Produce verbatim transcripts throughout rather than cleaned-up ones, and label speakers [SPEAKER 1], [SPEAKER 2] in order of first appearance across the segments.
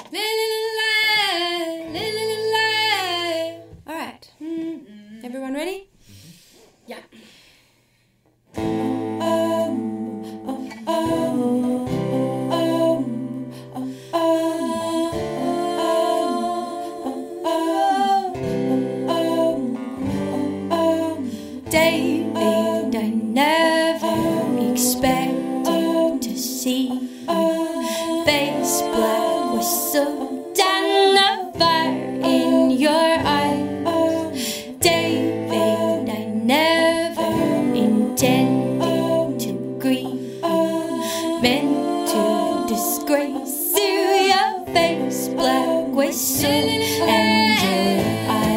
[SPEAKER 1] All right. Everyone ready?
[SPEAKER 2] Yeah.
[SPEAKER 1] David, I never expected to see your face black with so damn fire in your eyes. David, I never intended to grieve you, meant to disgrace you. Your face black with so and your eyes.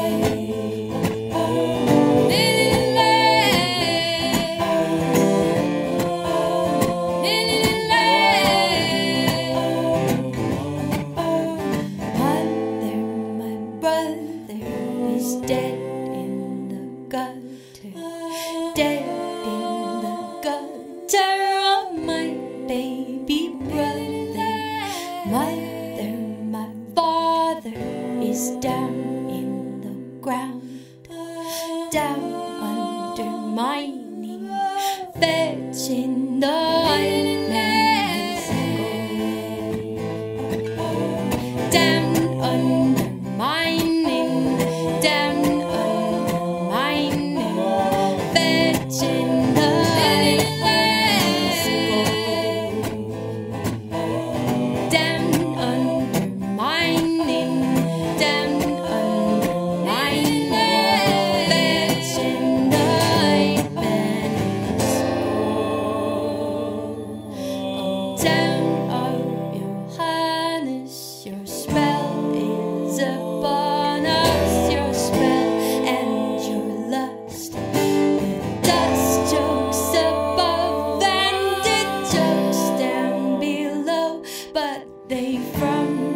[SPEAKER 1] Dead in the gutter, dead in the gutter. Oh, my baby brother, mother, my father is down in the ground, down undermining, fetching the white man's gold. Down undermining. They from